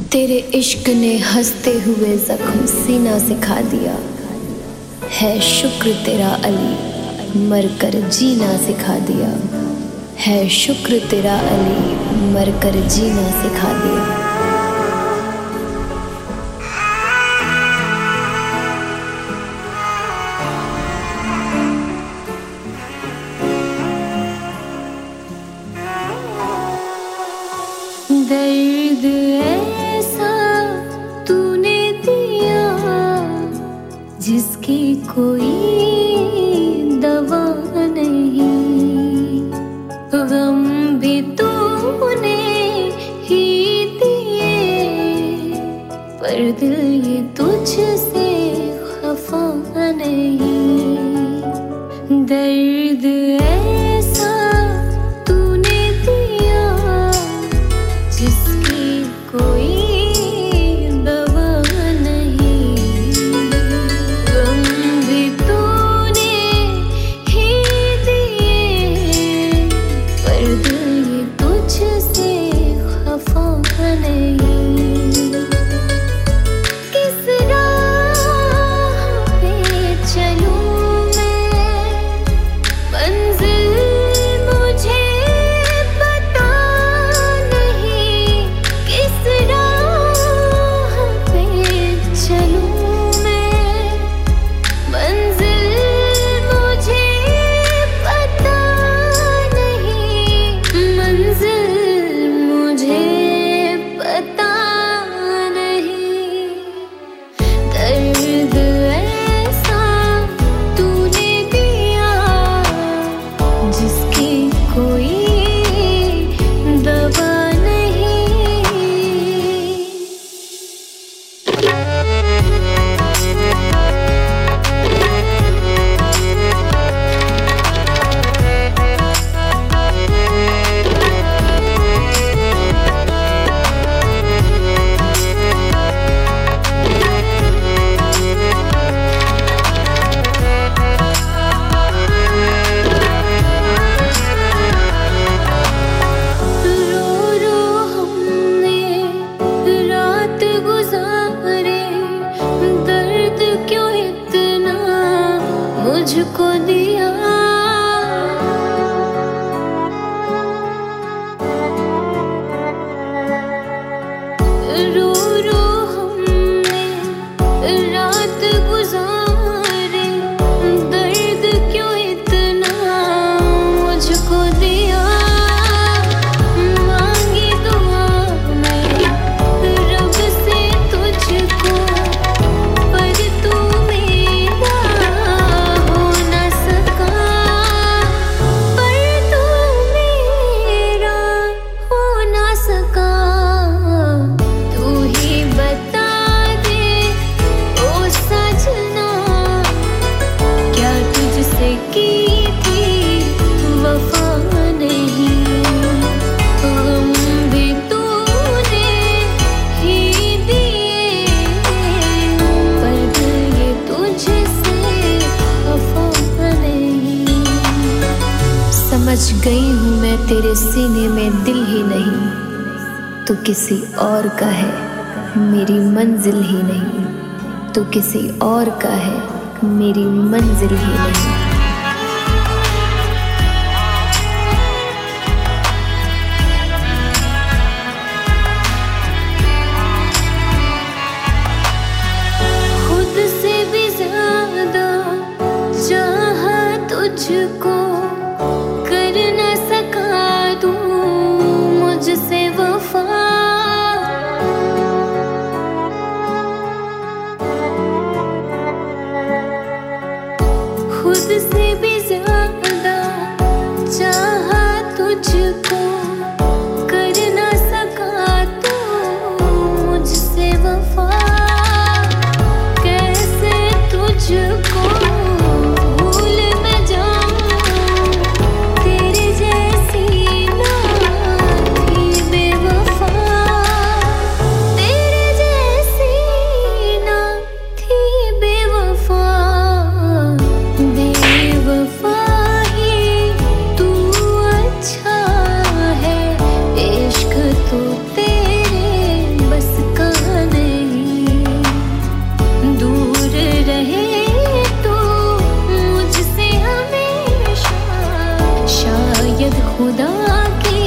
तेरे इश्क ने हंसते हुए जख्म सीना सिखा दिया। है शुक्र तेरा अली मर कर जीना सिखा दिया। है शुक्र तेरा अली मर कर जीना सिखा दिया। दर्द ऐसा तूने दिया जिसकी कोई दवा नहीं। गम भी तूने ही दिए पर दिल ये तुझसे खफा नहीं। दर्द ऐसा तूने दिया जिसकी कोई दवा नहीं। गम भी तूने ही दिए पर दिल ये तुझसे खफा नहीं। किस राह पे चलूं मैं, मंजिल मुझे पता नहीं। किस राह पे चलूं मैं, मंजिल मुझे पता नहीं। मंजिल मुझे पता नहीं। दर्द ऐसा तूने दिया जिसकी कोई दवा नहीं। रो रो हमने रात गुजारे, दर्द क्यों इतना मुझको दिया। रो रो हमने रात गुजारे, दर्द क्यों इतना मुझको दिया। मांगी दुआ मैं रब से तुझको, पर तू मेरा हो न सका। पर तू मेरा हो न सका। तू ही बता दे ओ सजना, क्या तुझसे की थी वफा नहीं। गम भी तूने ही दिए पर दिल ये तुझसे खफा नहीं। समझ गई हूँ मैं तेरे सीने में दिल ही नहीं। तू किसी और का है मेरी मंजिल ही नहीं। तू किसी और का है मेरी मंजिल ही नहीं। खुद से भी ज्यादा चाहा तुझको, कर न सका तू मुझसे वफा। खुद खुदा की